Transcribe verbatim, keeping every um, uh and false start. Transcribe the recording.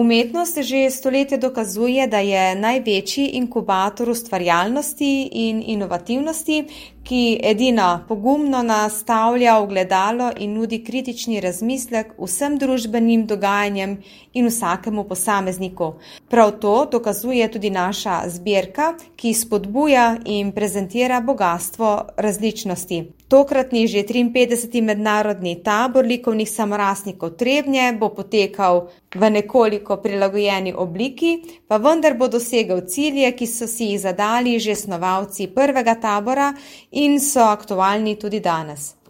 Umetnost že stoletja dokazuje, da je največji inkubator ustvarjalnosti in inovativnosti, ki edina pogumno nastavlja ogledalo in nudi kritični razmislek vsem družbenim dogajanjem in vsakemu posamezniku. Prav to dokazuje tudi naša zbirka, ki spodbuja in prezentira bogastvo različnosti. Tokratni že triinpetdeseti mednarodni tabor likovnih samorastnikov Trebnje bo potekal v nekoliko prilagojeni obliki, pa vendar bo dosegel cilje, ki so si jih zadali že snovalci prvega tabora in so aktualni tudi danes.